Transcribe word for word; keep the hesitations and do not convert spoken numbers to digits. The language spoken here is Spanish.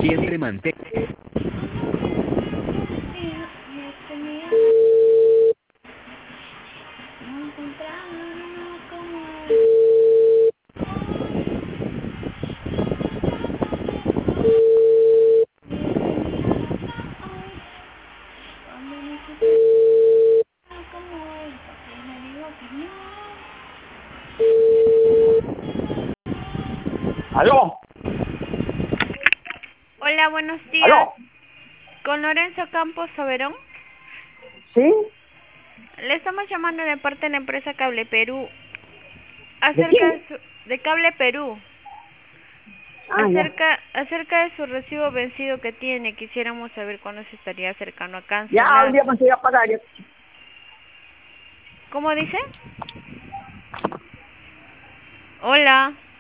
Siempre mantén. ¿Aló? Hola, buenos días. ¿Aló? Con Lorenzo Campos Soberón. ¿Sí? Le estamos llamando de parte de la empresa Cable Perú. ¿De Acerca quién? de, su, de Cable Perú. Ah, ya. Acerca, acerca de su recibo vencido que tiene. Quisiéramos saber cuándo se estaría acercando a Ya, hoy cancelar. día conseguí a pagar. Ya. ¿Cómo dice? Hola.